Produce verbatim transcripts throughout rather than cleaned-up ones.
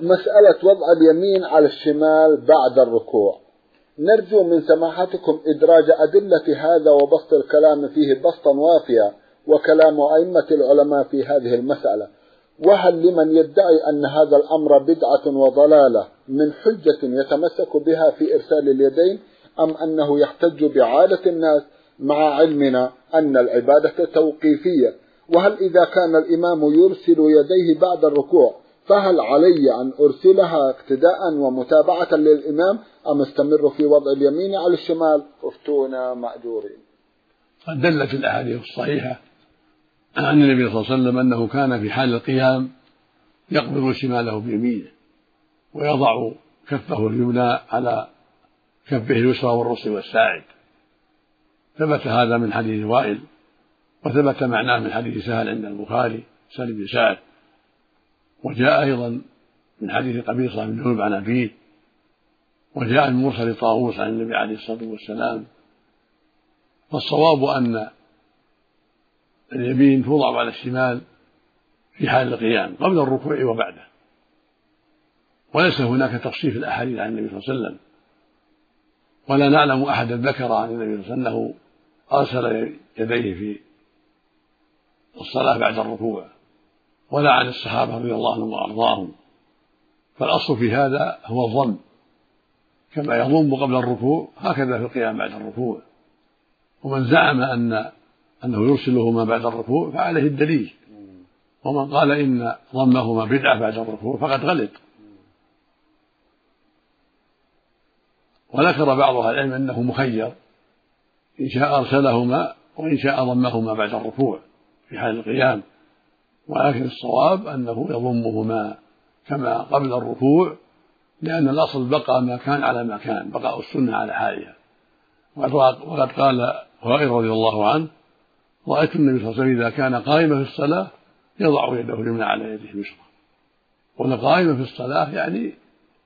مسألة وضع اليمين على الشمال بعد الركوع، نرجو من سماحتكم إدراج أدلة هذا وبسط الكلام فيه بسطا وافيا، وكلام أئمة العلماء في هذه المسألة. وهل لمن يدعي أن هذا الأمر بدعة وضلالة من حجة يتمسك بها في إرسال اليدين، أم أنه يحتج بعادة الناس مع علمنا أن العبادة توقيفية؟ وهل إذا كان الإمام يرسل يديه بعد الركوع فهل علي أن أرسلها اقتداء ومتابعة للإمام، أم استمر في وضع اليمين على الشمال؟ افتونا مأجورين. قد دلت الأحاديث الصحيحة عن النبي صلى الله عليه وسلم أنه كان في حال القيام يقبض شماله بيمينه ويضع كفه اليمنى على كفه اليسرى والرسل والساعد. ثبت هذا من حديث وائل، وثبت معناه من حديث سهل عند البخاري سهل بن سعد، وجاء أيضا من حديث قبيصة بن ذؤيب عن أبيه، وجاء من مرسل طاووس عن النبي عليه الصلاة والسلام. فالصواب أن اليمين توضع على الشمال في حال القيام قبل الركوع وبعده، وليس هناك تفصيل في الأحاديث عن النبي صلى الله عليه وسلم، ولا نعلم أحدا ذكر عن النبي صلى الله عليه وسلم أنه أرسل يديه في الصلاة بعد الركوع، ولا عن الصحابة رضي الله عنهم وأرضاهم. فالأصل في هذا هو الضم، كما يضم قبل الركوع هكذا في القيام بعد الركوع. ومن زعم أن أنه يرسلهما بعد الركوع فعليه الدليل، ومن قال إن ضمهما بدعة بعد الركوع فقد غلط. وذكر بعض أهل العلم أنه مخير، إن شاء أرسلهما وإن شاء ضمهما بعد الركوع في حال القيام، ولكن الصواب أنه يضمهما كما قبل الركوع، لأن الأصل بقى ما كان على ما كان، بقاء السنة على حالها. وقد قال وائل رضي الله عنه: رأيت النبي صلى الله عليه وسلم إذا كان قائما في الصلاة يضع يده اليمنى على يده اليسرى. قلنا قائما في الصلاة يعني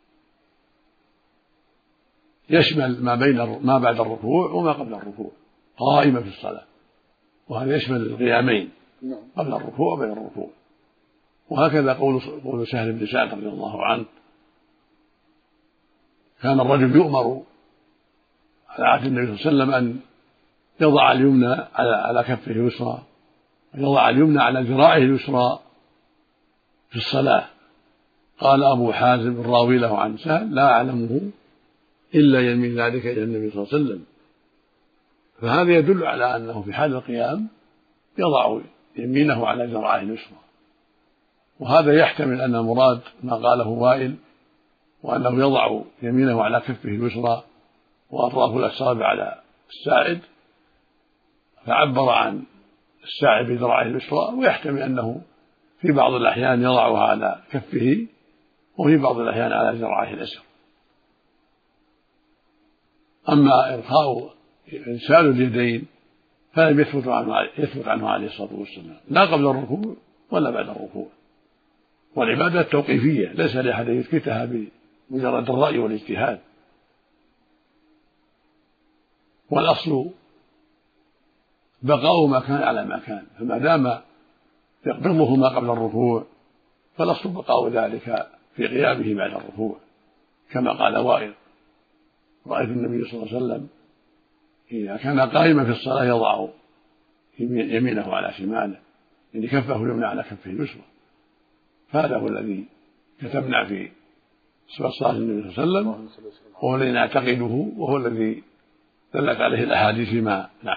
يشمل ما بين ما بعد الركوع وما قبل الركوع، قائما في الصلاة، وهذا يشمل القيامين قبل الركوع وبين الركوع. وهكذا قول قول سهل بن سعد رضي الله عنه: كان الرجل يؤمر على عهد النبي صلى الله عليه وسلم أن يضع اليمنى على على كفه اليسرى، ويضع اليمنى على ذراعه اليسرى في الصلاة. قال أبو حازم الراوي له عن سهل: لا أعلمه إلا يمين ذلك إلى النبي صلى الله عليه وسلم. فهذا يدل على أنه في حال القيام يضع يمينه على ذراعه اليسرى، وهذا يحتمل أن المراد ما قاله وائل، وأنه يضع يمينه على كفه اليسرى وأطراف الأصابع على الساعد، فعبر عن الساعد بذراعه اليسرى، ويحتمل أنه في بعض الأحيان يضعها على كفه وفي بعض الأحيان على ذراعه اليسرى. أما إرخاء إرسال اليدين فلم يثبت عنه يثبت عنه عليه الصلاة والسلام، لا قبل الركوع ولا بعد الركوع. والعبادة توقيفية، ليس لأحد يثبتها بمجرد الرأي والاجتهاد. والأصل بقاء ما كان على ما كان، فما دام يقبضهما قبل الركوع فالأصل بقاء ذلك في قيامه بعد الركوع، كما قال وائل: رأيت النبي صلى الله عليه وسلم إذا كان قائما في الصلاة يضع يمينه على شماله، يعني كفه اليمنى على كفه اليسرى. فهذا هو الذي كتبنا في صفة صلاة النبي صلى الله عليه وسلم، وهو الذي نعتقده، وهو الذي دلت عليه الأحاديث فيما